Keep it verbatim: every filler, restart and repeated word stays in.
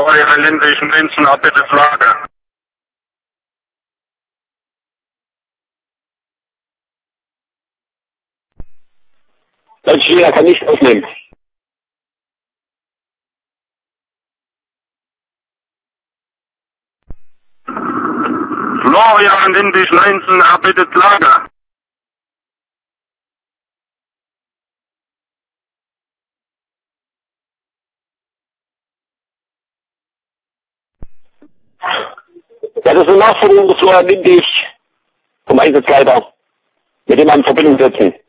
Florian Lindwig neunzehn, abbittet Lager. Deutsch Jeder kann nicht aufnehmen. Florian Lindwig neunzehn, abbittet Lager. Ja, das ist eine Nachfolgung des Florian Lindwig vom Einsatzleiter. Mit dem wir in Verbindung setzen.